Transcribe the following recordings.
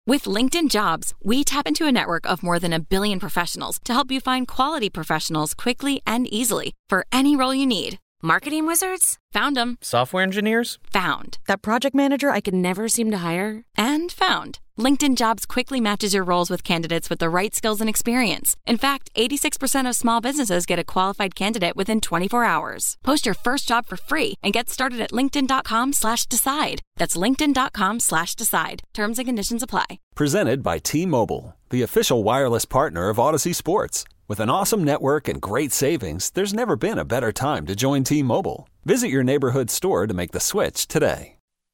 With LinkedIn Jobs, we tap into a network of more than 1 billion professionals to help you find quality professionals quickly and easily for any role you need. Marketing wizards? Found them. Software engineers? Found. That project manager I could never seem to hire? And found. LinkedIn Jobs quickly matches your roles with candidates with the right skills and experience. In fact, 86% of small businesses get a qualified candidate within 24 hours. Post your first job for free and get started at linkedin.com/decide. That's linkedin.com/decide. Terms and conditions apply. Presented by T-Mobile, the official wireless partner of Odyssey Sports. With an awesome network and great savings, there's never been a better time to join T-Mobile. Visit your neighborhood store to make the switch today.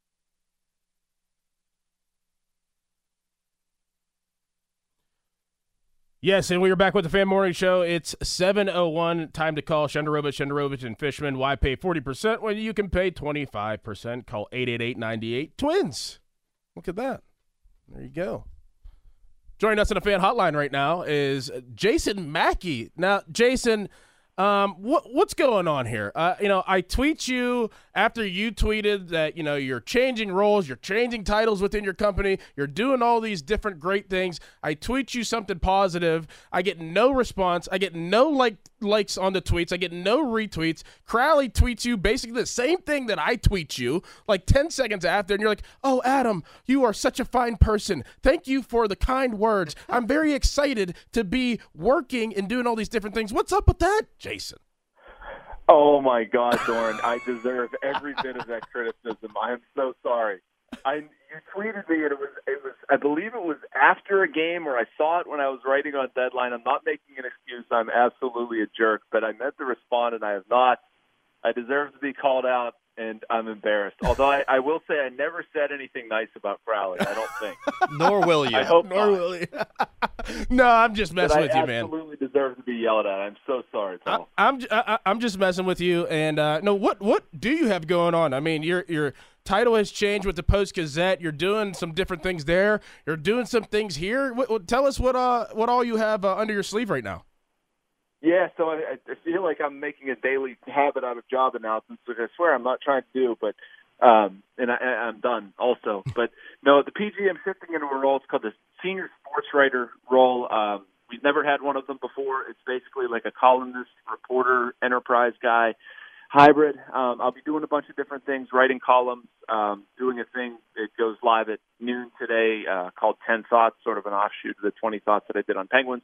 Yes, and we are back with the Fan Morning Show. It's 7:01. Time to call Shenderovich and Fishman. Why pay 40% when you can pay 25%? Call 888-98-TWINS. Look at that. There you go. Joining us on the Fan Hotline right now is Jason Mackey. Now, Jason, what's going on here? I tweet you after you tweeted that, you're changing roles, you're changing titles within your company, you're doing all these different great things. I tweet you something positive. I get no response. I get no likes on the tweets. I get no retweets. Crowley tweets you basically the same thing that I tweet you like 10 seconds after, and you're like, "Oh, Adam, you are such a fine person. Thank you for the kind words. I'm very excited to be working and doing all these different things." What's up with that, Jason? Oh, my God, Doran. I deserve every bit of that criticism. I am so sorry. You tweeted me, and it was. I believe it was after a game, or I saw it when I was writing on Deadline. I'm not making an excuse. I'm absolutely a jerk, but I meant to respond, and I have not. I deserve to be called out, and I'm embarrassed. Although I will say I never said anything nice about Crowley, I don't think. Nor will you. I hope Nor will you. No, I'm just messing with you, man. I absolutely deserve to be yelled at. I'm so sorry, Paul. I'm just messing with you. And no, what do you have going on? I mean, your title has changed with the Post-Gazette. You're doing some different things there. You're doing some things here. Tell us what all you have under your sleeve right now. Yeah, so I feel like I'm making a daily habit out of job announcements, which I swear I'm not trying to do, but and I'm done also. But no, the PG, I'm shifting into a role. It's called the Senior Sports Writer role. We've never had one of them before. It's basically like a columnist, reporter, enterprise guy hybrid. I'll be doing a bunch of different things, writing columns, doing a thing that goes live at noon today called 10 Thoughts, sort of an offshoot of the 20 Thoughts that I did on Penguins.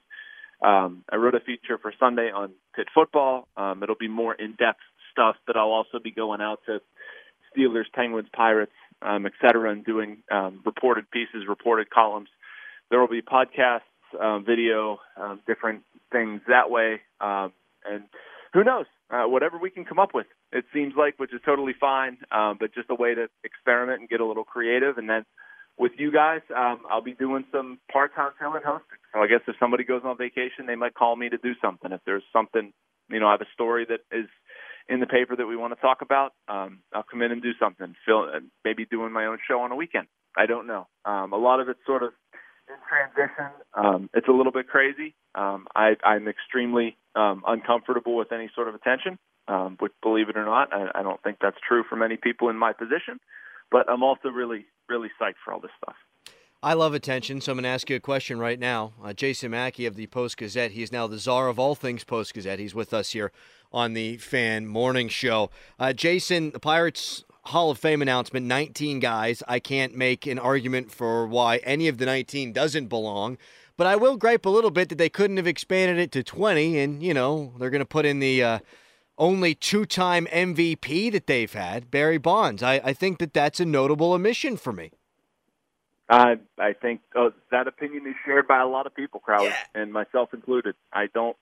I wrote a feature for Sunday on Pitt football. It'll be more in-depth stuff, but I'll also be going out to Steelers, Penguins, Pirates, et cetera, and doing reported pieces, reported columns. There will be podcasts, video, different things that way. And who knows, whatever we can come up with, it seems like, which is totally fine, but just a way to experiment and get a little creative. And then with you guys, I'll be doing some part-time fill-in hosting. So I guess if somebody goes on vacation, they might call me to do something. If there's something, I have a story that is in the paper that we want to talk about, I'll come in and do something, maybe doing my own show on a weekend. I don't know. A lot of it's sort of in transition. It's a little bit crazy. I'm extremely uncomfortable with any sort of attention, which, believe it or not, I don't think that's true for many people in my position. But I'm also really, really psyched for all this stuff. I love attention, so I'm going to ask you a question right now. Jason Mackey of the Post-Gazette. He's now the czar of all things Post-Gazette. He's with us here on the Fan Morning Show. Jason, the Pirates Hall of Fame announcement, 19 guys. I can't make an argument for why any of the 19 doesn't belong, but I will gripe a little bit that they couldn't have expanded it to 20, and, they're going to put in the only two-time MVP that they've had, Barry Bonds. I think that's a notable omission for me. I think that opinion is shared by a lot of people, Crowley, and myself included. I don't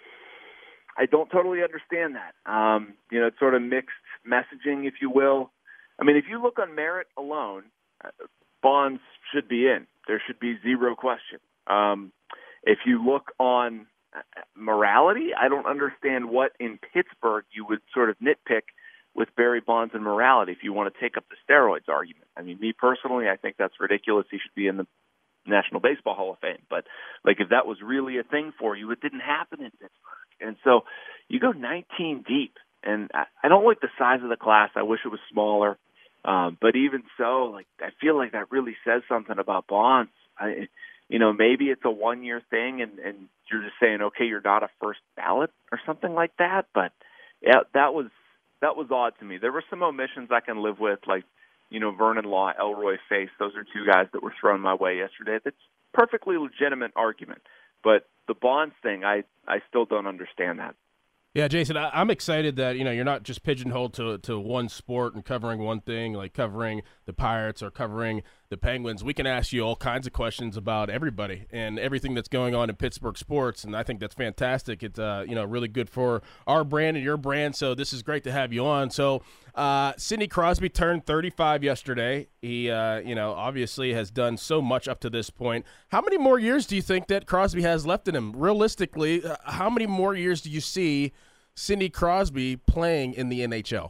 totally understand that. It's sort of mixed messaging, if you will. I mean, if you look on merit alone, Bonds should be in. There should be zero question. If you look on morality, I don't understand what in Pittsburgh you would sort of nitpick with Barry Bonds and morality if you want to take up the steroids argument. I mean, me personally, I think that's ridiculous. He should be in the National Baseball Hall of Fame. But, if that was really a thing for you, it didn't happen in Pittsburgh. And so you go 19 deep. And I don't like the size of the class. I wish it was smaller. But even so, I feel like that really says something about Bonds. Maybe it's a 1-year thing and you're just saying, okay, you're not a first ballot or something like that. But yeah, that was odd to me. There were some omissions I can live with, like, Vernon Law, Elroy Face. Those are two guys that were thrown my way yesterday. That's perfectly legitimate argument. But the Bonds thing, I still don't understand that. Yeah, Jason, I'm excited that, you're not just pigeonholed to one sport and covering one thing, like covering the Pirates or covering the Penguins. We can ask you all kinds of questions about everybody and everything that's going on in Pittsburgh sports, and I think that's fantastic. It's, really good for our brand and your brand, so this is great to have you on. So Sidney Crosby turned 35 yesterday. He, obviously has done so much up to this point. How many more years do you think that Crosby has left in him? Realistically, how many more years do you see Sidney Crosby playing in the NHL?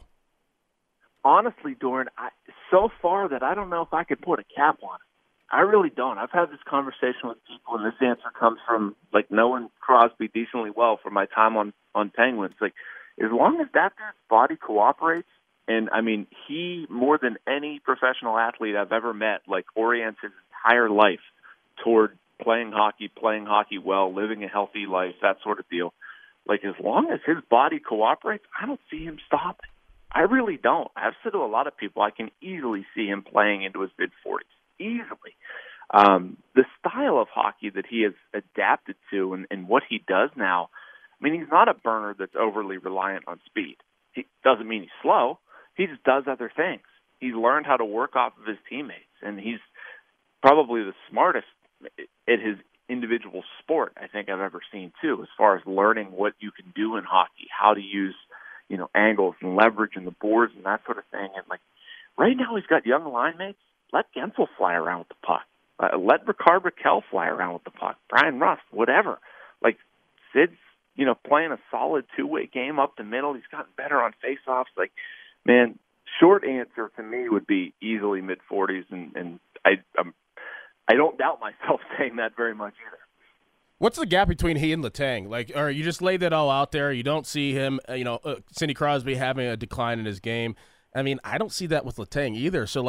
Honestly, Doran, so far that I don't know if I could put a cap on it. I really don't. I've had this conversation with people, and this answer comes from, knowing Crosby decently well from my time on Penguins. As long as that dude's body cooperates, and, he, more than any professional athlete I've ever met, orients his entire life toward playing hockey well, living a healthy life, that sort of deal. As long as his body cooperates, I don't see him stopping. I really don't. I've said to a lot of people, I can easily see him playing into his mid-40s. Easily. The style of hockey that he has adapted to and what he does now, he's not a burner that's overly reliant on speed. He doesn't mean he's slow. He just does other things. He's learned how to work off of his teammates, and he's probably the smartest at his individual sport I think I've ever seen, too, as far as learning what you can do in hockey, how to use angles and leverage and the boards and that sort of thing. And right now he's got young line mates. Let Gensel fly around with the puck. Let Ricard Raquel fly around with the puck. Brian Rust, whatever. Sid's, playing a solid two-way game up the middle. He's gotten better on face-offs. Man, short answer to me would be easily mid-40s, and I don't doubt myself saying that very much either. What's the gap between he and Letang? Or you just laid that all out there. You don't see him, Sidney Crosby having a decline in his game. I don't see that with Letang either. So,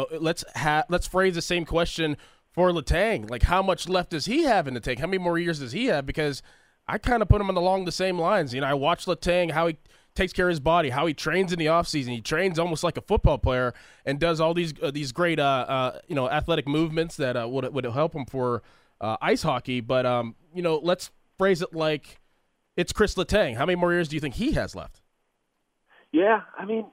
let's phrase the same question for Letang. How much left does he have in the tank? How many more years does he have? Because I kind of put him along the same lines. I watch Letang, how he takes care of his body, how he trains in the offseason. He trains almost like a football player and does all these great, athletic movements that would help him for ice hockey. But, let's phrase it like it's Chris Letang. How many more years do you think he has left? Yeah,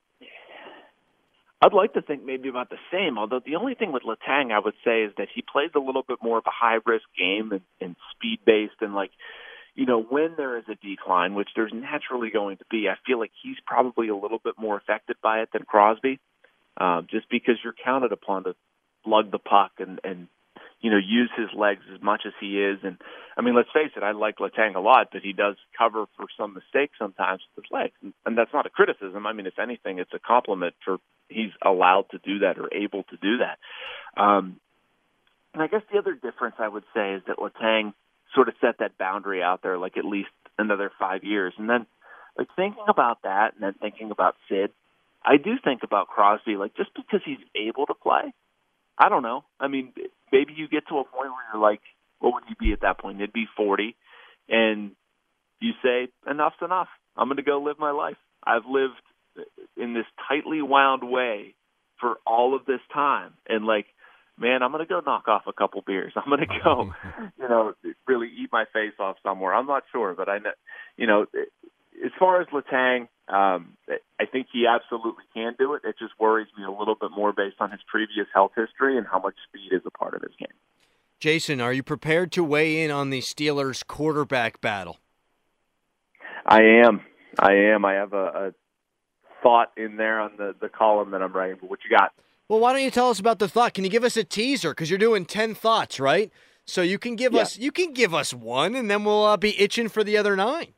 I'd like to think maybe about the same, although the only thing with Letang I would say is that he plays a little bit more of a high-risk game and speed-based and, when there is a decline, which there's naturally going to be, I feel like he's probably a little bit more affected by it than Crosby, just because you're counted upon to lug the puck and use his legs as much as he is. And, let's face it, I like Letang a lot, but he does cover for some mistakes sometimes with his legs. And that's not a criticism. If anything, it's a compliment for he's allowed to do that or able to do that. And I guess the other difference I would say is that Letang sort of set that boundary out there, at least another 5 years. And then, thinking about that and then thinking about Sid, I do think about Crosby, just because he's able to play. I don't know. Maybe you get to a point where you're what would he be at that point? He'd be 40. And you say, enough's enough. I'm going to go live my life. I've lived in this tightly wound way for all of this time. And, man, I'm going to go knock off a couple beers. I'm going to go, really eat my face off somewhere. I'm not sure. But I know, as far as Letang, I think he absolutely can do it. It just worries me a little bit more based on his previous health history and how much speed is a part of his game. Jason, are you prepared to weigh in on the Steelers' quarterback battle? I am. I have a thought in there on the column that I'm writing. But what you got? Well, why don't you tell us about the thought? Can you give us a teaser? Because you're doing 10 thoughts, right? So you can give us one, and then we'll be itching for the other 9.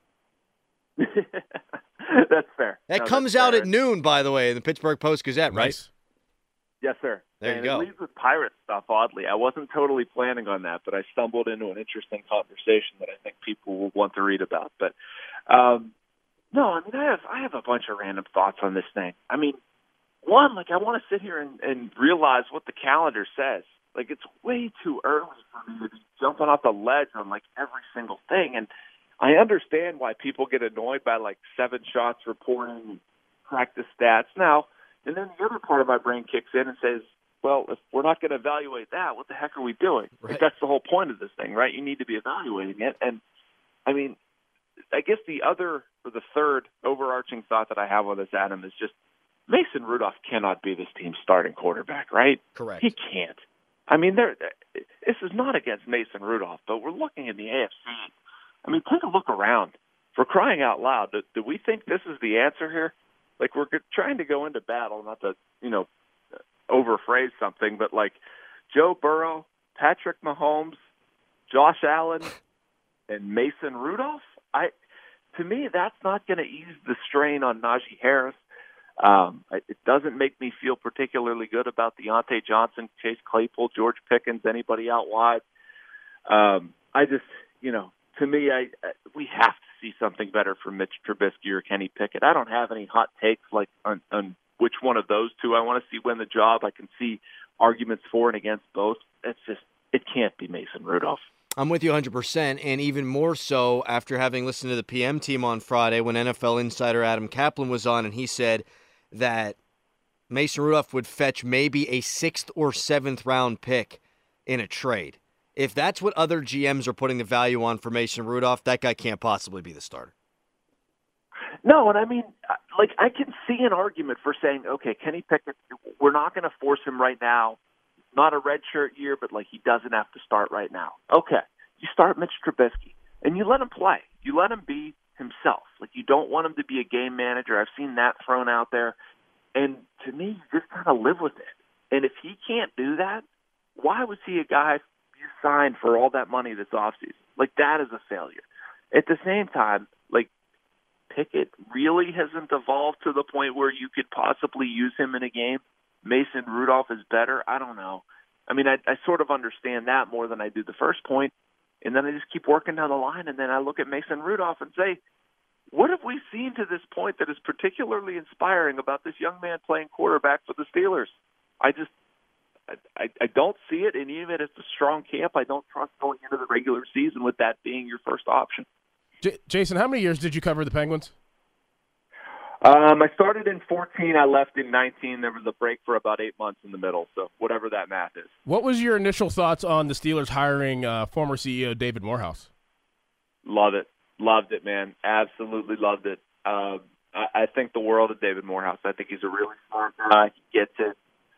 That's fair. That comes out at noon, by the way, in the Pittsburgh Post-Gazette, right? Nice. Yes, sir. There you go. It leads with Pirate stuff, oddly. I wasn't totally planning on that, but I stumbled into an interesting conversation that I think people will want to read about. But, no, I have a bunch of random thoughts on this thing. One, I want to sit here and realize what the calendar says. Like, it's way too early for me to be jumping off the ledge on, like, every single thing. And I understand why people get annoyed by, like, 7 shots reporting and practice stats. Now, and then the other part of my brain kicks in and says, well, if we're not going to evaluate that, what the heck are we doing? Right. Like, that's the whole point of this thing, right? You need to be evaluating it. And, I mean, I guess the third overarching thought that I have on this, Adam, is just Mason Rudolph cannot be this team's starting quarterback, right? Correct. He can't. I mean, this is not against Mason Rudolph, but we're looking in the AFC. I mean, take a look around. For crying out loud, do we think this is the answer here? Like, we're trying to go into battle, not to, overphrase something, but like Joe Burrow, Patrick Mahomes, Josh Allen, and Mason Rudolph? To me, that's not going to ease the strain on Najee Harris. It doesn't make me feel particularly good about Deontay Johnson, Chase Claypool, George Pickens, anybody out wide. To me, we have to see something better from Mitch Trubisky or Kenny Pickett. I don't have any hot takes like on which one of those two I want to see win the job. I can see arguments for and against both. It can't be Mason Rudolph. I'm with you 100%, and even more so after having listened to the PM team on Friday when NFL insider Adam Kaplan was on, and he said that Mason Rudolph would fetch maybe a 6th or 7th round pick in a trade. If that's what other GMs are putting the value on for Mason Rudolph, that guy can't possibly be the starter. No, and I mean, like, I can see an argument for saying, okay, Kenny Pickett, we're not going to force him right now. Not a redshirt year, but, like, he doesn't have to start right now. Okay, you start Mitch Trubisky, and you let him play. You let him be himself. Like, you don't want him to be a game manager. I've seen that thrown out there. And to me, you just kind of live with it. And if he can't do that, why was he a guy you signed for all that money this offseason? Like, that is a failure. At the same time, like, Pickett really hasn't evolved to the point where you could possibly use him in a game. Mason Rudolph is better. I don't know. I mean, I sort of understand that more than I do the first point, and then I just keep working down the line, and then I look at Mason Rudolph and say, what have we seen to this point that is particularly inspiring about this young man playing quarterback for the Steelers? I don't see it, and even if it's a strong camp, I don't trust going into the regular season with that being your first option. Jason, how many years did you cover the Penguins? I started in 14. I left in 19. There was a break for about 8 months in the middle, so whatever that math is. What was your initial thoughts on the Steelers hiring former CEO David Morehouse? Love it. Loved it, man. Absolutely loved it. I think the world of David Morehouse. I think he's a really smart guy. He gets it.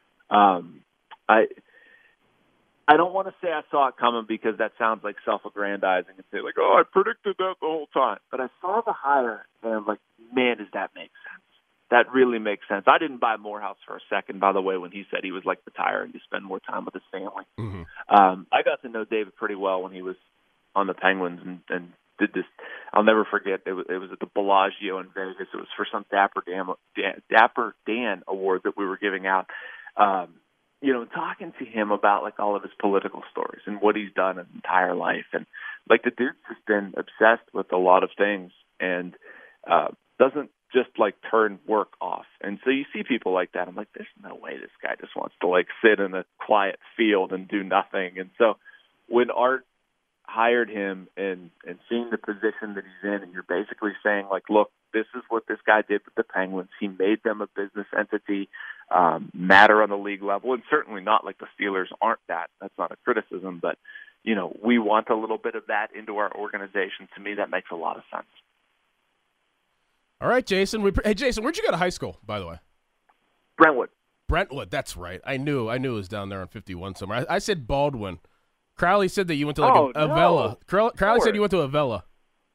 I don't want to say I saw it coming because that sounds like self-aggrandizing and say, like, oh, I predicted that the whole time. But I saw the hire, and I'm like, man, does that make sense? That really makes sense. I didn't buy Morehouse for a second, by the way, when he said he was, like, retiring to spend more time with his family. Mm-hmm. I got to know David pretty well when he was on the Penguins and did this. I'll never forget. It was at the Bellagio in Vegas. It was for some Dapper Dan award that we were giving out. Talking to him about, like, all of his political stories and what he's done his entire life. And, like, the dude's just been obsessed with a lot of things and doesn't just, like, turn work off. And so you see people like that. I'm like, there's no way this guy just wants to, like, sit in a quiet field and do nothing. And so when Art hired him and seeing the position that he's in, and you're basically saying, like, look, this is what this guy did with the Penguins. He made them a business entity, matter on the league level, and certainly not like the Steelers aren't that. That's not a criticism, but, we want a little bit of that into our organization. To me, that makes a lot of sense. All right, Jason. Hey, Jason, where'd you go to high school, by the way? Brentwood, that's right. I knew it was down there on 51 somewhere. I said Baldwin. Crowley said that you went to Avella. Crowley said you went to Avella.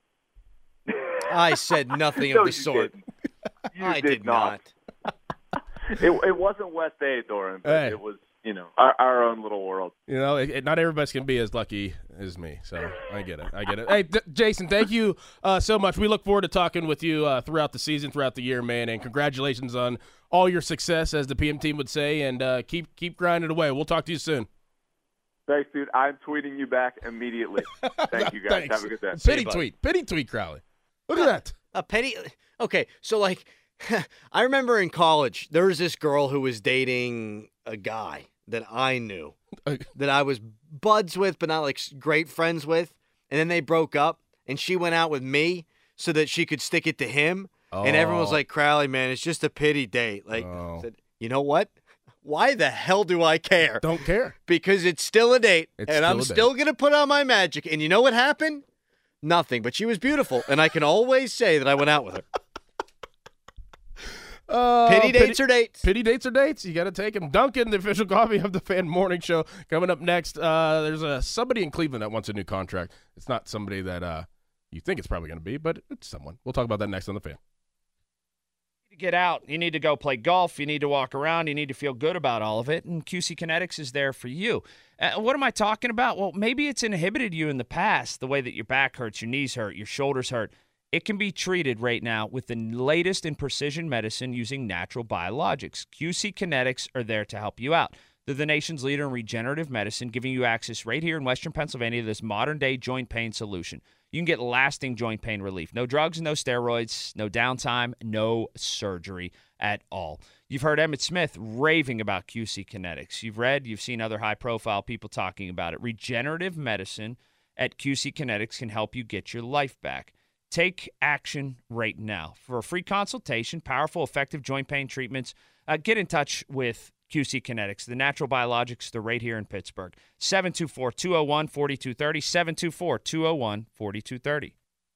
I said nothing of the sort. I did not. It wasn't West A, Doran, but It was, our own little world. Not everybody's going to be as lucky as me, so I get it. Hey, Jason, thank you so much. We look forward to talking with you throughout the season, throughout the year, man, and congratulations on all your success, as the PM team would say, and keep grinding away. We'll talk to you soon. Thanks, dude. I'm tweeting you back immediately. Thank you, guys. Have a good day. Pity tweet, Crowley. Look at that. A petty. Okay, so, like, I remember in college, there was this girl who was dating a guy. that I knew, that I was buds with, but not like great friends with. And then they broke up, and she went out with me so that she could stick it to him. Oh. And everyone was like, Crowley, man, it's just a pity date. Like, I said, you know what? Why the hell do I care? Don't care. Because it's still a date, and I'm still going to put on my magic. And you know what happened? Nothing. But she was beautiful, and I can always say that I went out with her. Pity dates or dates? Pity dates or dates? You got to take them. Duncan, the official coffee of the Fan Morning Show. Coming up next, there's somebody in Cleveland that wants a new contract. It's not somebody that you think it's probably going to be, but it's someone. We'll talk about that next on The Fan. Get out. You need to go play golf. You need to walk around. You need to feel good about all of it, and QC Kinetics is there for you. What am I talking about? Well, maybe it's inhibited you in the past, the way that your back hurts, your knees hurt, your shoulders hurt. It can be treated right now with the latest in precision medicine using natural biologics. QC Kinetics are there to help you out. They're the nation's leader in regenerative medicine, giving you access right here in Western Pennsylvania to this modern-day joint pain solution. You can get lasting joint pain relief. No drugs, no steroids, no downtime, no surgery at all. You've heard Emmitt Smith raving about QC Kinetics. You've seen other high-profile people talking about it. Regenerative medicine at QC Kinetics can help you get your life back. Take action right now. For a free consultation, powerful, effective joint pain treatments, get in touch with QC Kinetics, the natural biologics. They're right here in Pittsburgh. 724-201-4230, 724-201-4230.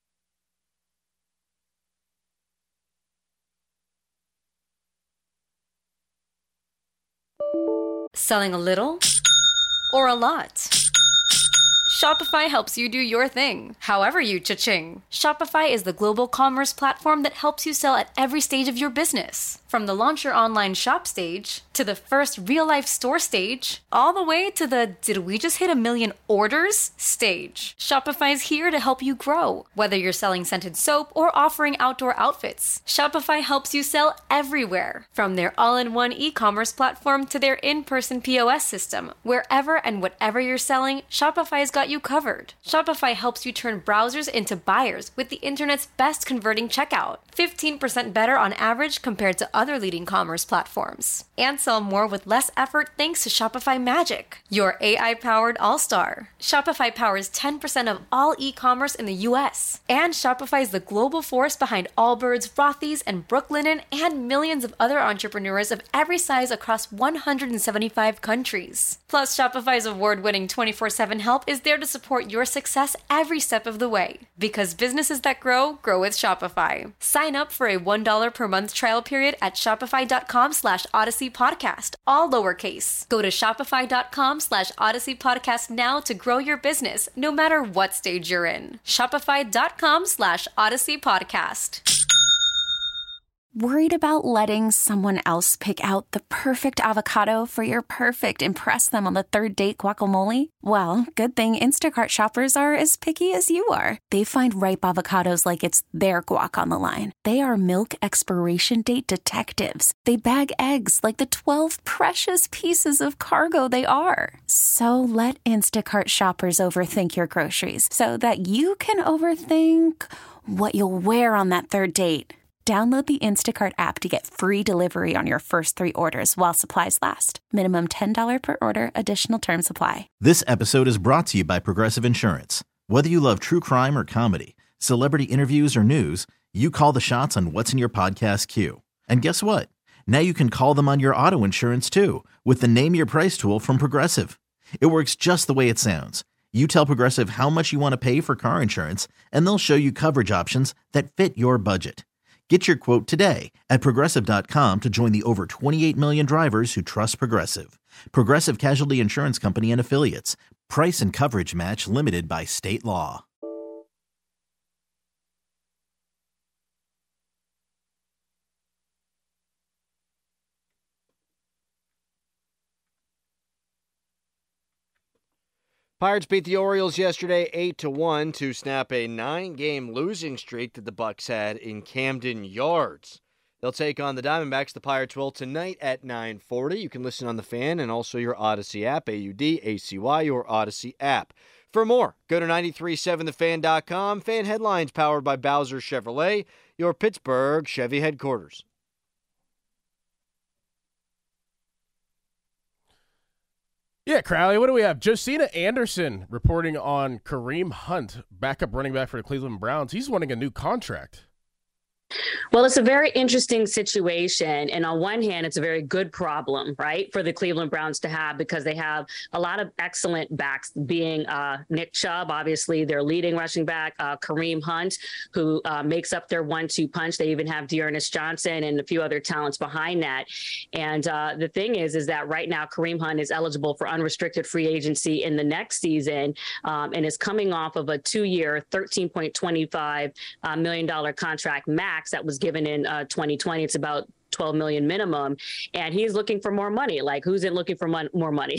Selling a little or a lot? Shopify helps you do your thing, however you cha-ching. Shopify is the global commerce platform that helps you sell at every stage of your business. From the launch your online shop stage, to the first real-life store stage, all the way to the did we just hit 1 million orders stage. Shopify's here to help you grow. Whether you're selling scented soap or offering outdoor outfits, Shopify helps you sell everywhere. From their all-in-one e-commerce platform to their in-person POS system, wherever and whatever you're selling, Shopify's got you covered. Shopify helps you turn browsers into buyers with the internet's best converting checkout. 15% better on average compared to other leading commerce platforms. And sell more with less effort thanks to Shopify Magic, your AI-powered all-star. Shopify powers 10% of all e-commerce in the U.S. And Shopify is the global force behind Allbirds, Rothy's, and Brooklinen, and millions of other entrepreneurs of every size across 175 countries. Plus, Shopify's award-winning 24/7 help is there to support your success every step of the way. Because businesses that grow, grow with Shopify. Sign up for a $1 per month trial period at shopify.com/Odyssey Podcast, all lowercase. Go to shopify.com/Odyssey Podcast now to grow your business, no matter what stage you're in. Shopify.com/Odyssey Podcast. Worried about letting someone else pick out the perfect avocado for your perfect impress them on the third date guacamole? Well, good thing Instacart shoppers are as picky as you are. They find ripe avocados like it's their guac on the line. They are milk expiration date detectives. They bag eggs like the 12 precious pieces of cargo they are. So let Instacart shoppers overthink your groceries so that you can overthink what you'll wear on that third date. Download the Instacart app to get free delivery on your first 3 orders while supplies last. Minimum $10 per order. Additional terms apply. This episode is brought to you by Progressive Insurance. Whether you love true crime or comedy, celebrity interviews or news, you call the shots on what's in your podcast queue. And guess what? Now you can call them on your auto insurance too with the Name Your Price tool from Progressive. It works just the way it sounds. You tell Progressive how much you want to pay for car insurance, and they'll show you coverage options that fit your budget. Get your quote today at Progressive.com to join the over 28 million drivers who trust Progressive. Progressive Casualty Insurance Company and Affiliates. Price and coverage match limited by state law. Pirates beat the Orioles yesterday 8-1 to snap a 9-game losing streak that the Bucks had in Camden Yards. They'll take on the Diamondbacks. The Pirates will tonight at 9:40. You can listen on the Fan and also your Odyssey app, AUDACY, your Odyssey app. For more, go to 937thefan.com. Fan headlines powered by Bowser Chevrolet, your Pittsburgh Chevy headquarters. Yeah, Crowley, what do we have? Josina Anderson reporting on Kareem Hunt, backup running back for the Cleveland Browns. He's wanting a new contract. Well, it's a very interesting situation. And on one hand, it's a very good problem, right, for the Cleveland Browns to have, because they have a lot of excellent backs, being Nick Chubb, obviously their leading rushing back, Kareem Hunt, who makes up their 1-2 punch. They even have Dearness Johnson and a few other talents behind that. And the thing is that right now Kareem Hunt is eligible for unrestricted free agency in the next season, and is coming off of a 2-year, $13.25 million contract max that was given in 2020. It's about $12 million minimum, and he's looking for more money. Like, who's in looking for more money?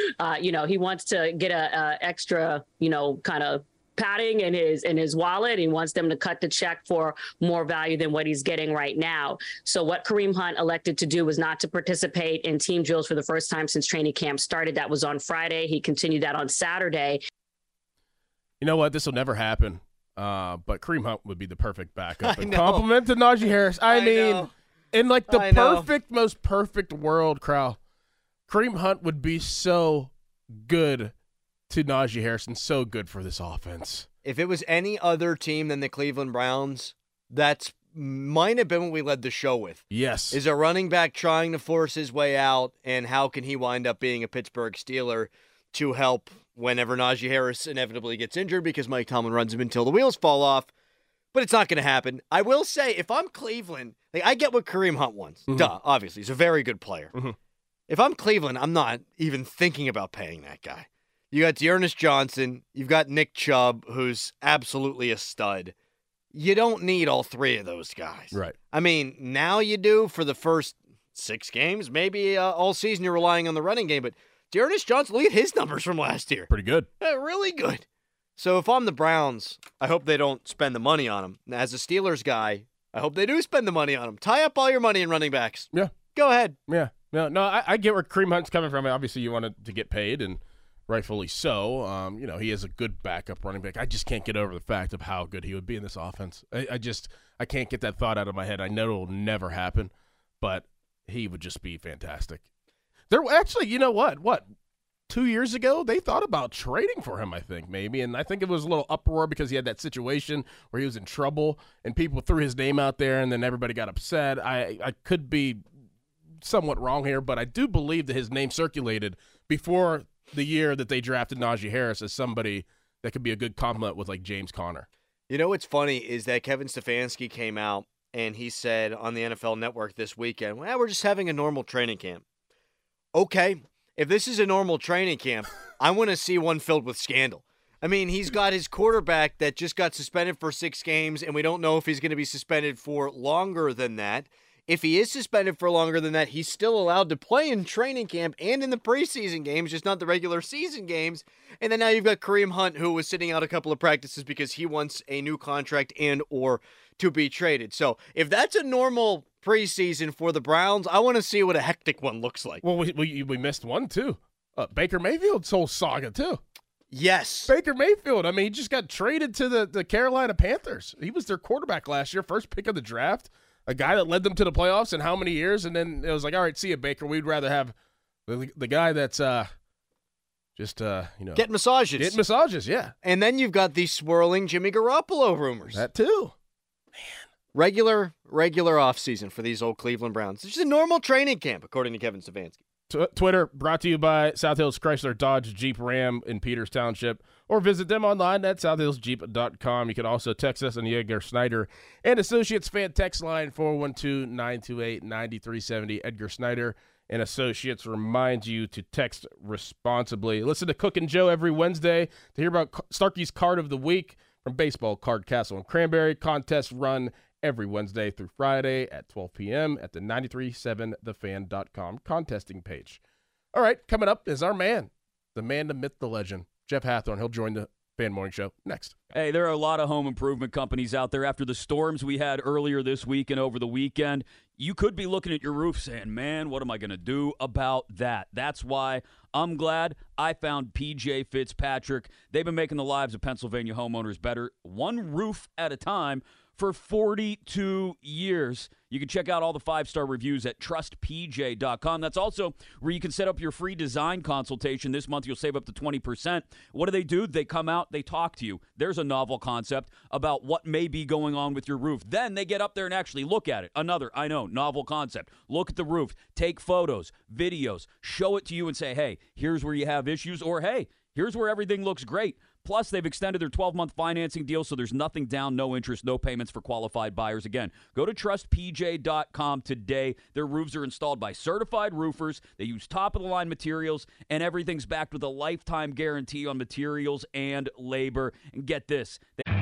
He wants to get a extra, kind of padding in his wallet. He wants them to cut the check for more value than what he's getting right now. So what Kareem Hunt elected to do was not to participate in team drills for the first time since training camp started. That was on Friday. He continued that on Saturday. You know what? This will never happen. But Kareem Hunt would be the perfect backup and compliment to Najee Harris. I mean, in like the most perfect world, Crow, Kareem Hunt would be so good to Najee Harris and so good for this offense. If it was any other team than the Cleveland Browns, that's might have been what we led the show with. Yes. Is a running back trying to force his way out, and how can he wind up being a Pittsburgh Steeler to help whenever Najee Harris inevitably gets injured, because Mike Tomlin runs him until the wheels fall off. But it's not going to happen. I will say, if I'm Cleveland, I get what Kareem Hunt wants. Mm-hmm. Duh, obviously. He's a very good player. Mm-hmm. If I'm Cleveland, I'm not even thinking about paying that guy. You got Dearness Johnson. You've got Nick Chubb, who's absolutely a stud. You don't need all three of those guys. Right. I mean, now you do for the first 6 games. Maybe all season you're relying on the running game, but Dearness Johnson, look at his numbers from last year. Pretty good. Really good. So if I'm the Browns, I hope they don't spend the money on him. As a Steelers guy, I hope they do spend the money on him. Tie up all your money in running backs. Yeah. Go ahead. Yeah. No, I get where Kareem Hunt's coming from. Obviously, you wanted to get paid, and rightfully so. He is a good backup running back. I just can't get over the fact of how good he would be in this offense. I can't get that thought out of my head. I know it'll never happen, but he would just be fantastic. There actually, you know what? 2 years ago, they thought about trading for him, I think, maybe. And I think it was a little uproar because he had that situation where he was in trouble and people threw his name out there and then everybody got upset. I could be somewhat wrong here, but I do believe that his name circulated before the year that they drafted Najee Harris as somebody that could be a good complement with, like, James Conner. You know what's funny is that Kevin Stefanski came out and he said on the NFL Network this weekend, well, we're just having a normal training camp. Okay, if this is a normal training camp, I want to see one filled with scandal. I mean, he's got his quarterback that just got suspended for 6 games, and we don't know if he's going to be suspended for longer than that. If he is suspended for longer than that, he's still allowed to play in training camp and in the preseason games, just not the regular season games. And then now you've got Kareem Hunt, who was sitting out a couple of practices because he wants a new contract and or to be traded. So if that's a normal preseason for the Browns, I want to see what a hectic one looks like. Well, we missed one, too. Baker Mayfield's whole saga, too. Yes. Baker Mayfield. I mean, he just got traded to the Carolina Panthers. He was their quarterback last year, first pick of the draft, a guy that led them to the playoffs in how many years? And then it was like, all right, see you, Baker. We'd rather have the guy that's get massages. Get massages, yeah. And then you've got the swirling Jimmy Garoppolo rumors. That, too. Regular offseason for these old Cleveland Browns. It's just a normal training camp, according to Kevin Stefanski. Twitter brought to you by South Hills Chrysler Dodge Jeep Ram in Peters Township, or visit them online at southhillsjeep.com. You can also text us on the Edgar Snyder and Associates fan text line 412-928-9370. Edgar Snyder and Associates reminds you to text responsibly. Listen to Cook and Joe every Wednesday to hear about Starkey's Card of the Week from Baseball Card Castle and Cranberry. Contests run every Wednesday through Friday at 12 p.m. at the 937thefan.com contesting page. All right, coming up is our man, the man, the myth, the legend, Jeff Hathorn. He'll join the Fan Morning Show next. Hey, there are a lot of home improvement companies out there. After the storms we had earlier this week and over the weekend, you could be looking at your roof saying, man, what am I going to do about that? That's why I'm glad I found PJ Fitzpatrick. They've been making the lives of Pennsylvania homeowners better, one roof at a time, for 42 years. You can check out all the 5-star reviews at trustpj.com. That's also where you can set up your free design consultation. This month, you'll save up to 20%. What do? They come out, they talk to you. There's a novel concept about what may be going on with your roof. Then they get up there and actually look at it. Another, I know, novel concept. Look at the roof, take photos, videos, show it to you and say, hey, here's where you have issues, or hey, here's where everything looks great. Plus, they've extended their 12-month financing deal, so there's nothing down, no interest, no payments for qualified buyers. Again, go to trustpj.com today. Their roofs are installed by certified roofers. They use top-of-the-line materials, and everything's backed with a lifetime guarantee on materials and labor. And get this.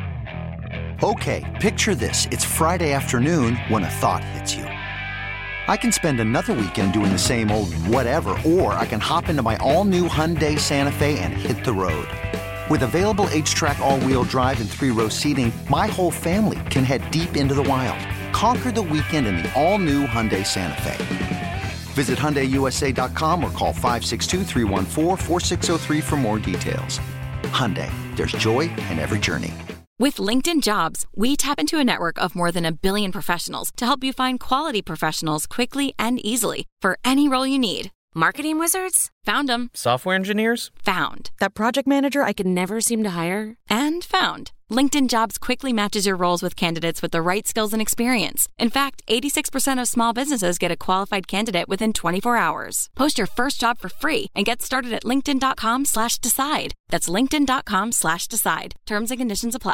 Okay, picture this. It's Friday afternoon when a thought hits you. I can spend another weekend doing the same old whatever, or I can hop into my all-new Hyundai Santa Fe and hit the road. With available H-Track all-wheel drive and 3-row seating, my whole family can head deep into the wild. Conquer the weekend in the all-new Hyundai Santa Fe. Visit HyundaiUSA.com or call 562-314-4603 for more details. Hyundai, there's joy in every journey. With LinkedIn Jobs, we tap into a network of more than 1 billion professionals to help you find quality professionals quickly and easily for any role you need. Marketing wizards? Found them. Software engineers? Found. That project manager I could never seem to hire? And found. LinkedIn Jobs quickly matches your roles with candidates with the right skills and experience. In fact, 86% of small businesses get a qualified candidate within 24 hours. Post your first job for free and get started at linkedin.com/decide. That's linkedin.com/decide. Terms and conditions apply.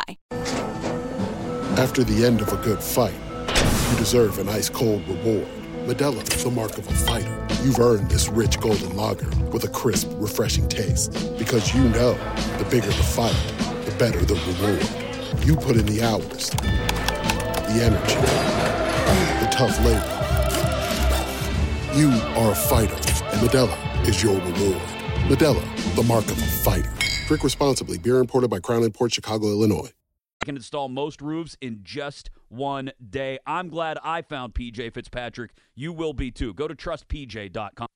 After the end of a good fight, you deserve an ice-cold reward. Modelo, the mark of a fighter. You've earned this rich golden lager with a crisp, refreshing taste. Because you know, the bigger the fight, the better the reward. You put in the hours, the energy, the tough labor. You are a fighter, and Modelo is your reward. Modelo, the mark of a fighter. Drink responsibly. Beer imported by Crown Imports, Chicago, Illinois. Can install most roofs in just one day. I'm glad I found PJ Fitzpatrick. You will be too. Go to trustpj.com.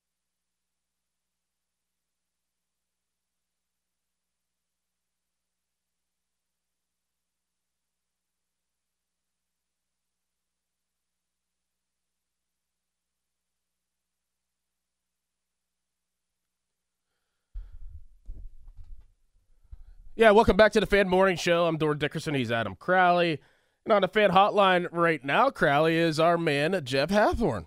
Yeah, welcome back to the Fan Morning Show. I'm Dor Dickerson. He's Adam Crowley. And on the fan hotline right now, Crowley, is our man, Jeff Hathhorn.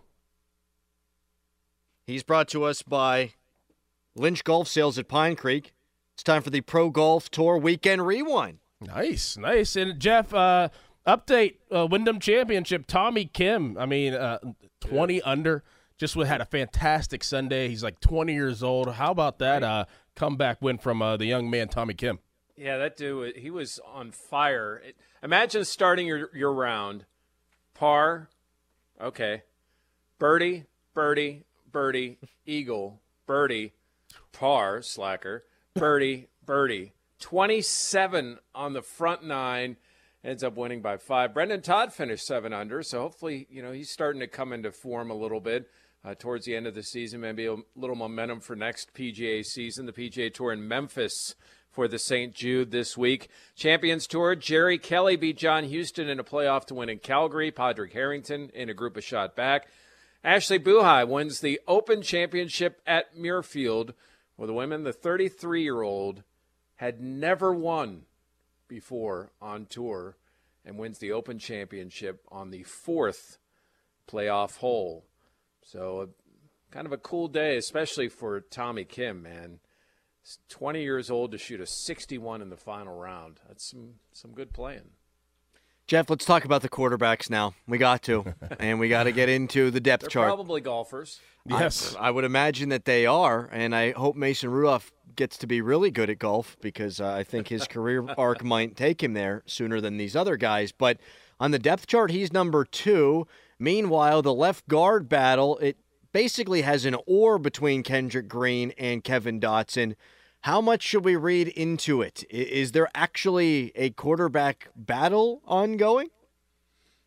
He's brought to us by Lynch Golf Sales at Pine Creek. It's time for the Pro Golf Tour Weekend Rewind. Nice. And Jeff, update, Wyndham Championship, Tommy Kim, 20 under, just had a fantastic Sunday. He's like 20 years old. How about that comeback win from the young man, Tommy Kim? Yeah, that dude, he was on fire. Imagine starting your round. Par, okay. Birdie, birdie, birdie, eagle, birdie, par, slacker, birdie, birdie. 27 on the front nine, ends up winning by 5. Brendan Todd finished 7 under, so hopefully, he's starting to come into form a little bit towards the end of the season. Maybe a little momentum for next PGA season. The PGA Tour in Memphis for the St. Jude this week. Champions Tour, Jerry Kelly beat John Houston in a playoff to win in Calgary. Padraig Harrington in a group a shot back. Ashley Buhai wins the Open Championship at Muirfield. For the women, the 33-year-old had never won before on tour and wins the Open Championship on the 4th playoff hole. So kind of a cool day, especially for Tommy Kim, man. He's 20 years old to shoot a 61 in the final round. That's some good playing. Jeff, let's talk about the quarterbacks now. We got to. And we got to get into the depth chart. They're probably golfers. Yes. I would imagine that they are, and I hope Mason Rudolph gets to be really good at golf because I think his career arc might take him there sooner than these other guys. But on the depth chart, he's number 2. Meanwhile, the left guard battle, it basically has an or between Kendrick Green and Kevin Dotson. How much should we read into it? Is there actually a quarterback battle ongoing?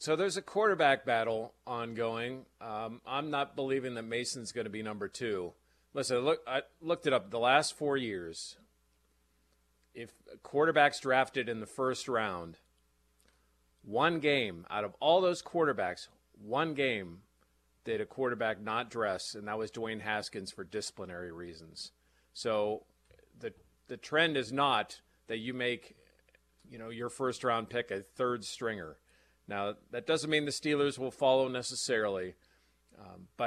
So there's a quarterback battle ongoing. I'm not believing that Mason's going to be number 2. Listen, I looked it up. The last 4 years, if quarterbacks drafted in the first round, one game out of all those quarterbacks, one game did a quarterback not dress, and that was Dwayne Haskins for disciplinary reasons. So the trend is not that you make, your first round pick a third stringer. Now, that doesn't mean the Steelers will follow necessarily, but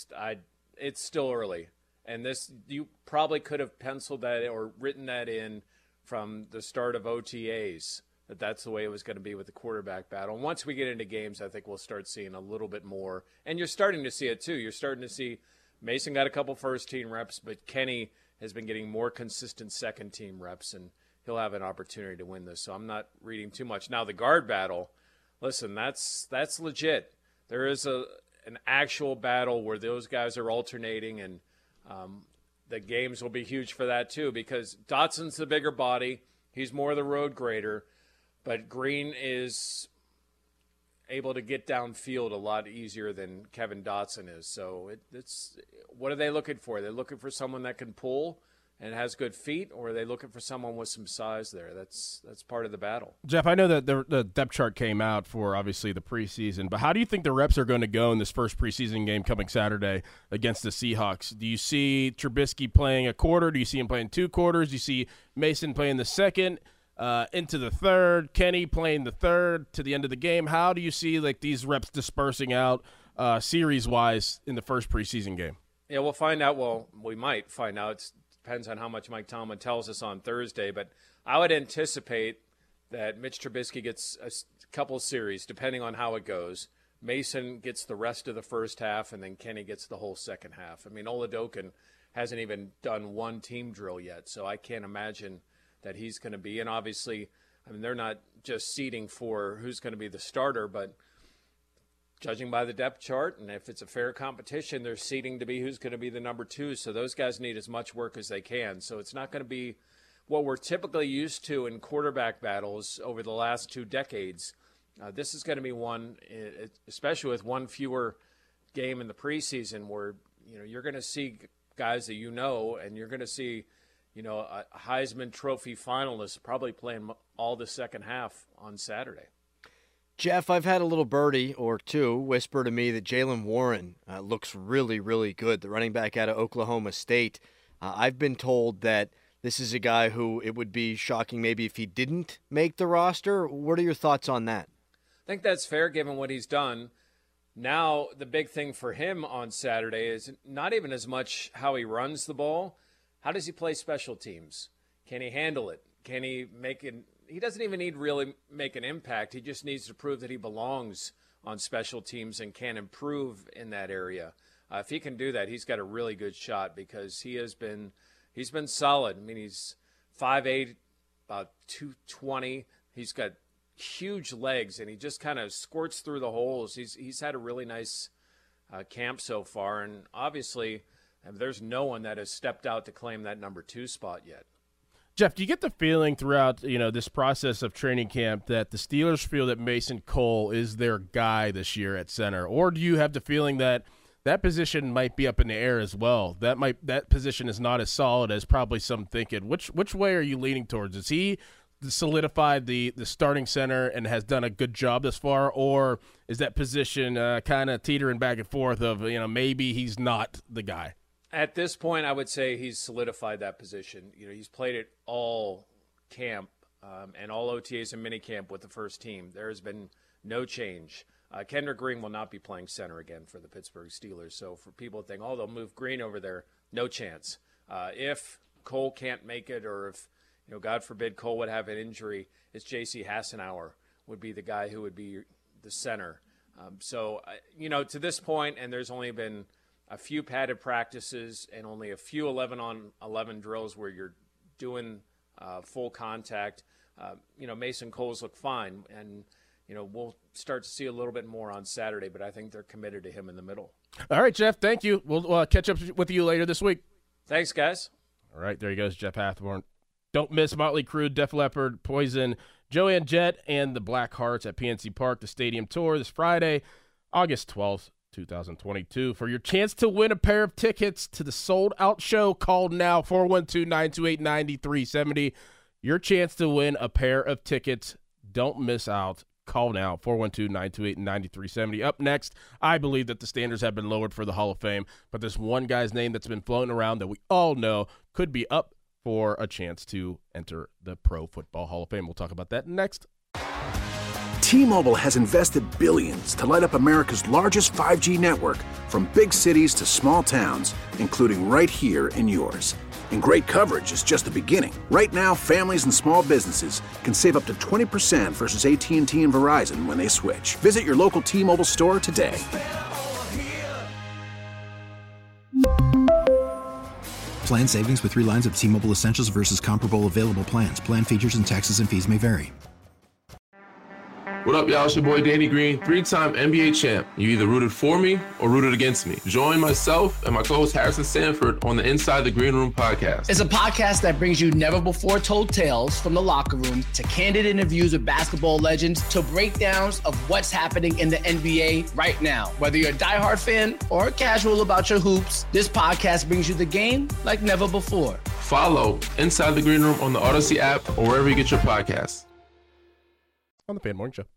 it's still early. And you probably could have penciled that or written that in from the start of OTAs, that's the way it was going to be with the quarterback battle. And once we get into games, I think we'll start seeing a little bit more. And you're starting to see it, too. You're starting to see Mason got a couple first-team reps, but Kenny has been getting more consistent second-team reps, and he'll have an opportunity to win this. So I'm not reading too much. Now, the guard battle, listen, that's legit. There is an actual battle where those guys are alternating, and the games will be huge for that too, because Dotson's the bigger body. He's more the road grader, but Green is able to get downfield a lot easier than Kevin Dotson is. So it's what are they looking for? They're looking for someone that can pull and has good feet, or are they looking for someone with some size there? That's part of the battle. Jeff, I know that the depth chart came out for, obviously, the preseason, but how do you think the reps are going to go in this first preseason game coming Saturday against the Seahawks? Do you see Trubisky playing a quarter? Do you see him playing 2 quarters? Do you see Mason playing the second into the third, Kenny playing the third to the end of the game? How do you see these reps dispersing out series-wise in the first preseason game? Yeah, we'll find out. Well, we might find out. Depends on how much Mike Tomlin tells us on Thursday, but I would anticipate that Mitch Trubisky gets a couple series, depending on how it goes. Mason gets the rest of the first half, and then Kenny gets the whole second half. I mean, Oladokin hasn't even done one team drill yet, so I can't imagine that he's going to be. And obviously, they're not just seeding for who's going to be the starter, but judging by the depth chart, and if it's a fair competition, they're seeding to be who's going to be the number 2. So those guys need as much work as they can. So it's not going to be what we're typically used to in quarterback battles over the last 2 decades. This is going to be one, especially with one fewer game in the preseason, where you're going to see guys that and you're going to see a Heisman Trophy finalist probably playing all the second half on Saturday. Jeff, I've had a little birdie or two whisper to me that Jaylen Warren looks really, really good, the running back out of Oklahoma State. I've been told that this is a guy who it would be shocking maybe if he didn't make the roster. What are your thoughts on that? I think that's fair given what he's done. Now, the big thing for him on Saturday is not even as much how he runs the ball. How does he play special teams? Can he handle it? Can he make it? He doesn't even need to really make an impact. He just needs to prove that he belongs on special teams and can improve in that area. If he can do that, he's got a really good shot, because he's been solid. I mean, he's 5'8", about 220. He's got huge legs, and he just kind of squirts through the holes. He's had a really nice camp so far, and obviously there's no one that has stepped out to claim that number 2 spot yet. Jeff, do you get the feeling throughout this process of training camp that the Steelers feel that Mason Cole is their guy this year at center, or do you have the feeling that that position might be up in the air as well? That position is not as solid as probably some thinking. Which way are you leaning towards? Is he solidified the starting center and has done a good job thus far, or is that position kind of teetering back and forth of maybe he's not the guy? At this point, I would say he's solidified that position. He's played it all camp and all OTAs and minicamp with the first team. There has been no change. Kendrick Green will not be playing center again for the Pittsburgh Steelers. So for people to think, they'll move Green over there, no chance. If Cole can't make it, or if, God forbid, Cole would have an injury, it's J.C. Hassenauer would be the guy who would be the center. To this point, and there's only been a few padded practices and only a few 11-on-11 drills where you're doing full contact. Mason Cole's look fine, and we'll start to see a little bit more on Saturday, but I think they're committed to him in the middle. All right, Jeff, thank you. We'll catch up with you later this week. Thanks, guys. All right, there he goes, Jeff Hathhorn. Don't miss Motley Crue, Def Leppard, Poison, Joanne Jett and the Blackhearts at PNC Park, the stadium tour this Friday, August 12th, 2022. For your chance to win a pair of tickets to the sold-out show, call now, 412-928-9370. Your chance to win a pair of tickets. Don't miss out. Call now, 412-928-9370. Up next, I believe that the standards have been lowered for the Hall of Fame, but there's one guy's name that's been floating around that we all know could be up for a chance to enter the Pro Football Hall of Fame. We'll talk about that next. T-Mobile has invested billions to light up America's largest 5G network, from big cities to small towns, including right here in yours. And great coverage is just the beginning. Right now, families and small businesses can save up to 20% versus AT&T and Verizon when they switch. Visit your local T-Mobile store today. Plan savings with 3 lines of T-Mobile Essentials versus comparable available plans. Plan features and taxes and fees may vary. What up, y'all? It's your boy Danny Green, 3-time NBA champ. You either rooted for me or rooted against me. Join myself and my co-host Harrison Sanford on the Inside the Green Room podcast. It's a podcast that brings you never-before-told tales from the locker room to candid interviews with basketball legends to breakdowns of what's happening in the NBA right now. Whether you're a diehard fan or casual about your hoops, this podcast brings you the game like never before. Follow Inside the Green Room on the Odyssey app or wherever you get your podcasts. On the Fan Morning Show.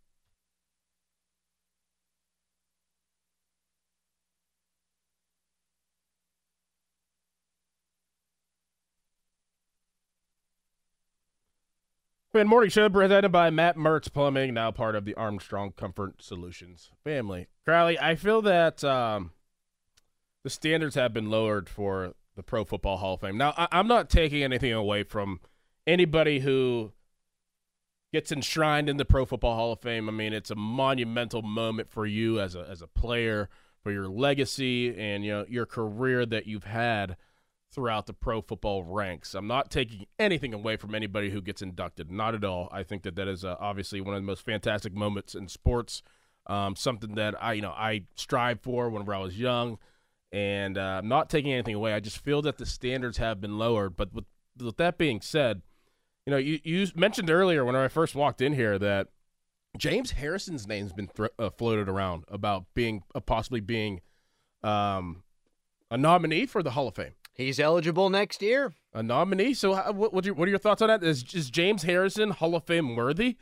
Fan Morning Show presented by Matt Mertz Plumbing, now part of the Armstrong Comfort Solutions family. Crowley, I feel that the standards have been lowered for the Pro Football Hall of Fame. Now, I'm not taking anything away from anybody who gets enshrined in the Pro Football Hall of Fame. I mean, it's a monumental moment for you as a player, for your legacy and your career that you've had throughout the pro football ranks. I'm not taking anything away from anybody who gets inducted, not at all. I think that is obviously one of the most fantastic moments in sports, something that I strive for whenever I was young, and I'm not taking anything away. I just feel that the standards have been lowered. But with that being said, you mentioned earlier when I first walked in here that James Harrison's name's been floated around about possibly being a nominee for the Hall of Fame. He's eligible next year. A nominee? So what are your thoughts on that? Is James Harrison Hall of Fame worthy?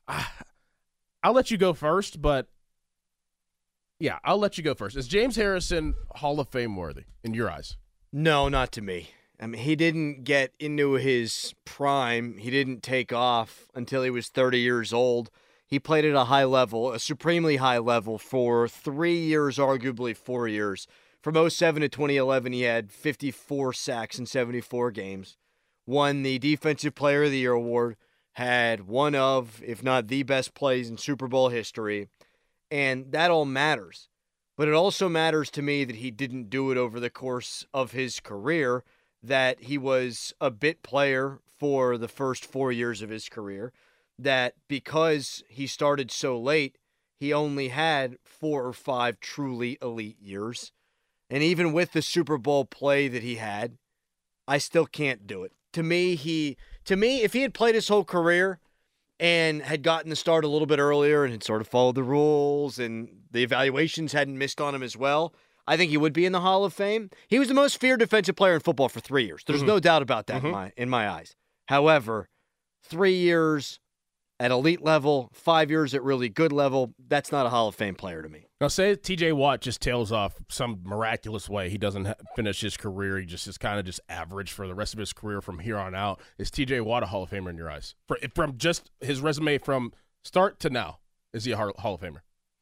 I'll let you go first, but yeah, I'll let you go first. Is James Harrison Hall of Fame worthy in your eyes? No, not to me. I mean, he didn't get into his prime. He didn't take off until he was 30 years old. He played at a high level, a supremely high level, for 3 years, arguably 4 years. From 2007 to 2011, he had 54 sacks in 74 games, won the Defensive Player of the Year award, had one of, if not the best plays in Super Bowl history, and that all matters. But it also matters to me that he didn't do it over the course of his career, that he was a bit player for the first 4 years of his career, that because he started so late, he only had 4 or 5 truly elite years. And even with the Super Bowl play that he had, I still can't do it. To me, if he had played his whole career and had gotten the start a little bit earlier and had sort of followed the rules and the evaluations hadn't missed on him as well, I think he would be in the Hall of Fame. He was the most feared defensive player in football for 3 years. There's no doubt about that in my eyes. However, 3 years at elite level, 5 years at really good level, that's not a Hall of Fame player to me. Now, say T.J. Watt just tails off some miraculous way. He doesn't finish his career. He just is kind of just average for the rest of his career from here on out. Is T.J. Watt a Hall of Famer in your eyes? From just his resume from start to now, is he a Hall of Famer?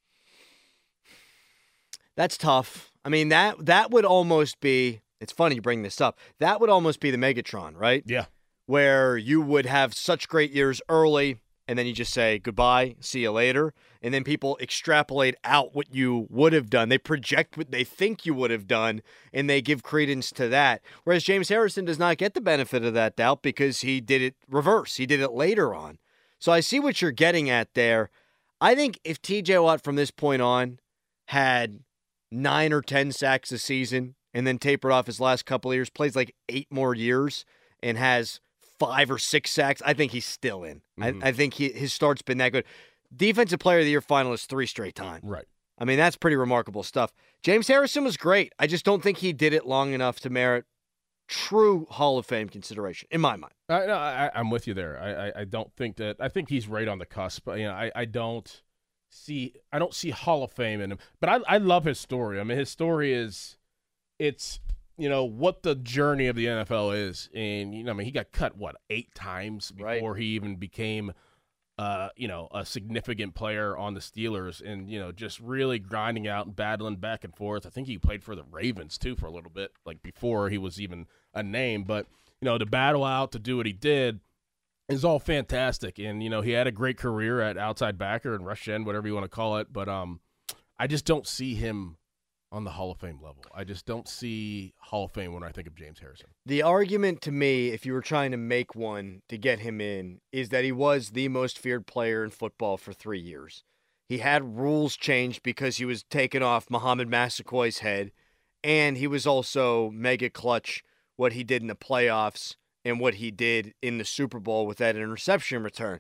That's tough. I mean, that would almost be – it's funny you bring this up. That would almost be the Megatron, right? Yeah. Where you would have such great years early – and then you just say, goodbye, see you later. And then people extrapolate out what you would have done. They project what they think you would have done, and they give credence to that. Whereas James Harrison does not get the benefit of that doubt because he did it reverse. He did it later on. So I see what you're getting at there. I think if T.J. Watt from this point on had 9 or 10 sacks a season and then tapered off his last couple of years, plays like 8 more years, and has 5 or 6 sacks, I think he's still in. I think his start's been that good. Defensive Player of the Year finalist 3 straight times. Right. I mean, that's pretty remarkable stuff. James Harrison was great. I just don't think he did it long enough to merit true Hall of Fame consideration, in my mind. I'm with you there. I don't think that. I think he's right on the cusp. I don't see Hall of Fame in him. But I love his story. I mean, his story is, it's what the journey of the NFL is. And he got cut 8 times before he even became a significant player on the Steelers, and just really grinding out and battling back and forth. I think he played for the Ravens too for a little bit, like before he was even a name. But to battle out, to do what he did is all fantastic. And he had a great career at outside backer and rush end, whatever you want to call it. But I just don't see him on the Hall of Fame level. I just don't see Hall of Fame when I think of James Harrison. The argument to me, if you were trying to make one to get him in, is that he was the most feared player in football for 3 years. He had rules changed because he was taking off Muhammad Massaquoy's head, and he was also mega clutch what he did in the playoffs and what he did in the Super Bowl with that interception return.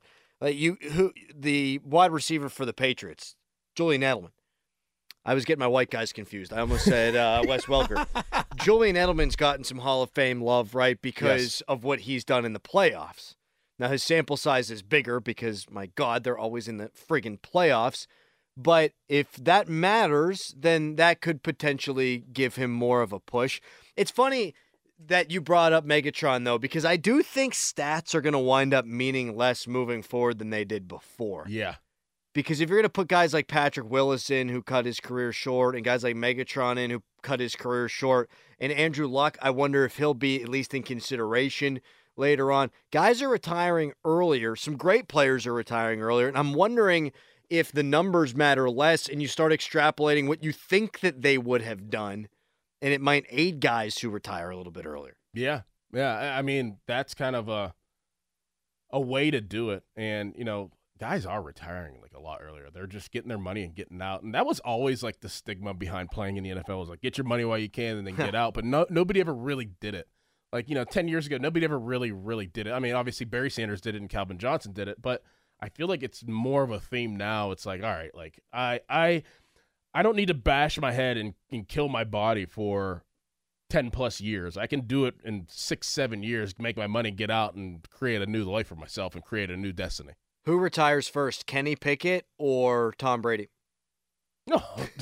The wide receiver for the Patriots, Julian Edelman. I was getting my white guys confused. I almost said Wes Welker. Julian Edelman's gotten some Hall of Fame love, right, because of what he's done in the playoffs. Now, his sample size is bigger because, my God, they're always in the friggin' playoffs. But if that matters, then that could potentially give him more of a push. It's funny that you brought up Megatron, though, because I do think stats are going to wind up meaning less moving forward than they did before. Yeah. Because if you're going to put guys like Patrick Willis in, who cut his career short, and guys like Megatron in, who cut his career short, and Andrew Luck, I wonder if he'll be at least in consideration later on. Guys are retiring earlier. Some great players are retiring earlier, and I'm wondering if the numbers matter less and you start extrapolating what you think that they would have done, and it might aid guys who retire a little bit earlier. Yeah. I mean, that's kind of a way to do it. And, guys are retiring like a lot earlier. They're just getting their money and getting out. And that was always like the stigma behind playing in the NFL, was like, get your money while you can and then get out. But nobody ever really did it. Like, 10 years ago, nobody ever really did it. I mean, obviously Barry Sanders did it and Calvin Johnson did it, but I feel like it's more of a theme now. It's like, all right, like I don't need to bash my head and kill my body for 10 plus years. I can do it in 6-7 years, make my money, get out and create a new life for myself and create a new destiny. Who retires first, Kenny Pickett or Tom Brady? No.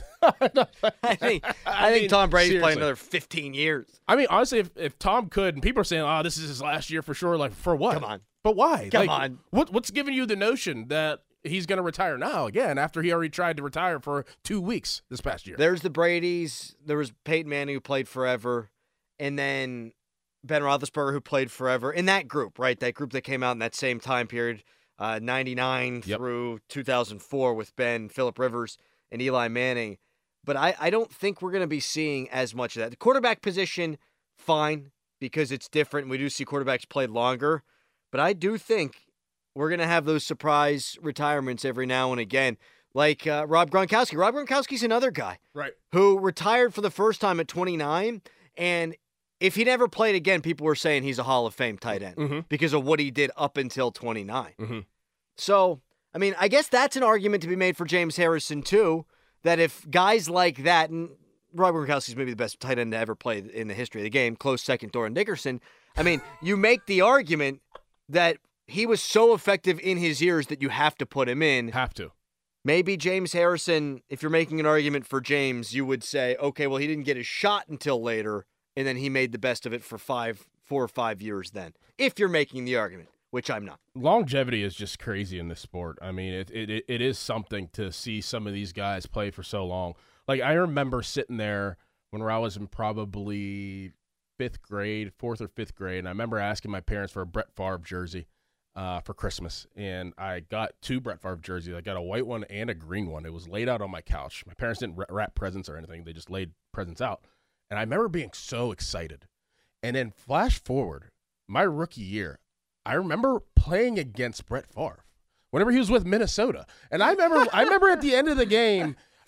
I think Tom Brady's playing another 15 years. I mean, honestly, if Tom could, and people are saying, this is his last year for sure, like, for what? Come on. But why? Come on. What's giving you the notion that he's going to retire now again after he already tried to retire for 2 weeks this past year? There's the Bradys. There was Peyton Manning, who played forever, and then Ben Roethlisberger, who played forever. In that group, right? That group that came out in that same time period, 99 through 2004 with Ben, Phillip Rivers, and Eli Manning. But I don't think we're going to be seeing as much of that. The quarterback position, fine, because it's different. We do see quarterbacks play longer. But I do think we're going to have those surprise retirements every now and again, like Rob Gronkowski. Rob Gronkowski's another guy, right, who retired for the first time at 29, and if he never played again, people were saying he's a Hall of Fame tight end because of what he did up until 29. So, I mean, I guess that's an argument to be made for James Harrison, too, that if guys like that, and Rob Gronkowski's maybe the best tight end to ever play in the history of the game, close second, Doran Dickerson. I mean, you make the argument that he was so effective in his years that you have to put him in. Have to. Maybe James Harrison, if you're making an argument for James, you would say, okay, well, he didn't get his shot until later, and then he made the best of it for 4 or 5 years then, if you're making the argument, which I'm not. Longevity is just crazy in this sport. I mean, it is something to see some of these guys play for so long. Like, I remember sitting there when I was in probably 4th or 5th grade, and I remember asking my parents for a Brett Favre jersey for Christmas, and I got 2 Brett Favre jerseys. I got a white one and a green one. It was laid out on my couch. My parents didn't wrap presents or anything. They just laid presents out. And I remember being so excited. And then flash forward, my rookie year, I remember playing against Brett Favre whenever he was with Minnesota. And I remember at the end of the game,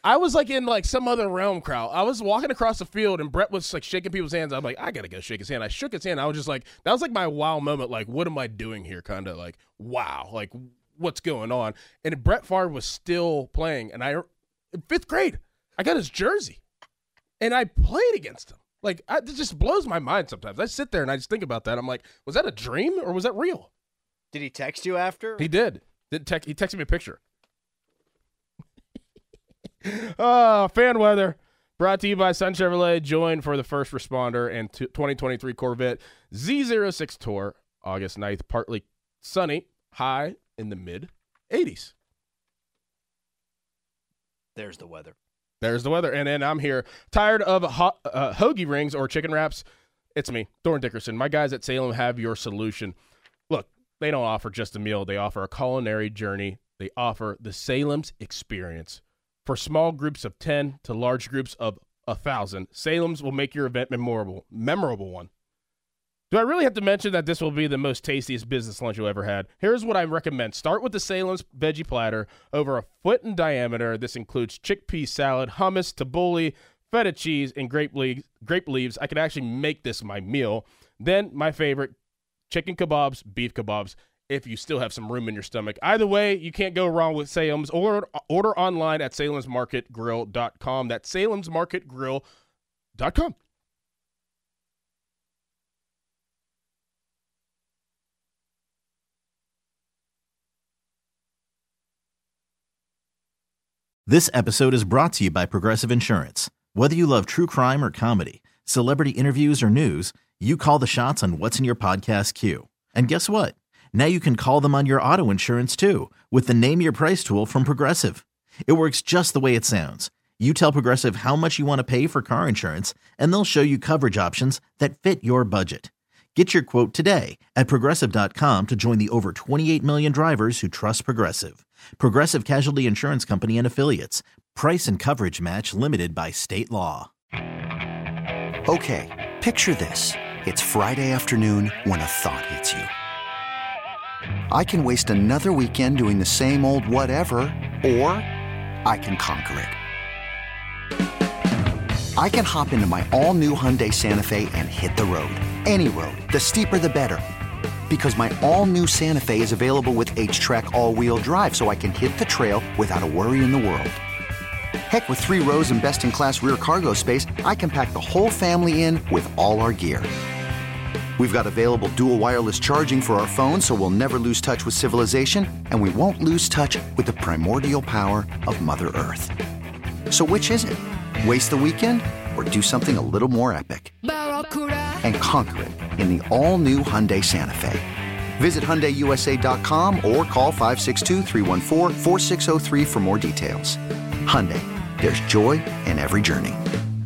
I was like in like some other realm crowd. I was walking across the field and Brett was like shaking people's hands. I'm like, I got to go shake his hand. I shook his hand. I was just like, that was like my wow moment. Like, what am I doing here? Kind of like, wow, like what's going on? And Brett Favre was still playing. And in 5th grade, I got his jersey and I played against him. Like, it just blows my mind sometimes. I sit there and I just think about that. I'm like, was that a dream or was that real? Did he text you after? He did. He texted me a picture. Fan weather brought to you by Sun Chevrolet. Join for the first responder and 2023 Corvette Z06 Tour. August 9th, partly sunny, high in the mid-80s. There's the weather. There's the weather. And then I'm here. Tired of hoagie rings or chicken wraps? It's me, Thorne Dickerson. My guys at Salem have your solution. Look, they don't offer just a meal. They offer a culinary journey. They offer the Salem's experience. For small groups of 10 to large groups of 1,000, Salem's will make your event memorable one. Do I really have to mention that this will be the most tastiest business lunch you ever had? Here's what I recommend. Start with the Salem's veggie platter, over 1 foot in diameter. This includes chickpea salad, hummus, tabbouleh, feta cheese, and grape leaves. I could actually make this my meal. Then my favorite, chicken kebabs, beef kebabs, if you still have some room in your stomach. Either way, you can't go wrong with Salem's. Order online at salemsmarketgrill.com. That's salemsmarketgrill.com. This episode is brought to you by Progressive Insurance. Whether you love true crime or comedy, celebrity interviews or news, you call the shots on what's in your podcast queue. And guess what? Now you can call them on your auto insurance too with the Name Your Price tool from Progressive. It works just the way it sounds. You tell Progressive how much you want to pay for car insurance, and they'll show you coverage options that fit your budget. Get your quote today at Progressive.com to join the over 28 million drivers who trust Progressive. Progressive Casualty Insurance Company and Affiliates. Price and coverage match limited by state law. Okay, picture this. It's Friday afternoon when a thought hits you. I can waste another weekend doing the same old whatever, or I can conquer it. I can hop into my all-new Hyundai Santa Fe and hit the road. Any road. The steeper, the better. Because my all-new Santa Fe is available with H-Track all-wheel drive, so I can hit the trail without a worry in the world. Heck, with 3 rows and best-in-class rear cargo space, I can pack the whole family in with all our gear. We've got available dual wireless charging for our phones, so we'll never lose touch with civilization, and we won't lose touch with the primordial power of Mother Earth. So which is it? Waste the weekend or do something a little more epic? And conquer it in the all-new Hyundai Santa Fe. Visit HyundaiUSA.com or call 562-314-4603 for more details. Hyundai, there's joy in every journey.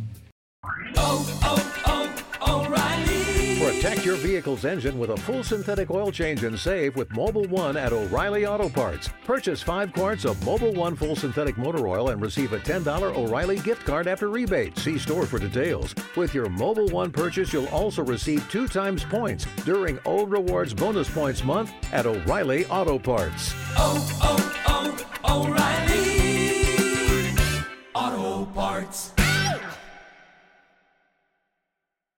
Protect your vehicle's engine with a full synthetic oil change and save with Mobil 1 at O'Reilly Auto Parts. Purchase 5 quarts of Mobil 1 full synthetic motor oil and receive a $10 O'Reilly gift card after rebate. See store for details. With your Mobil 1 purchase, you'll also receive 2 times points during Old Rewards Bonus Points Month at O'Reilly Auto Parts. O'Reilly Auto Parts.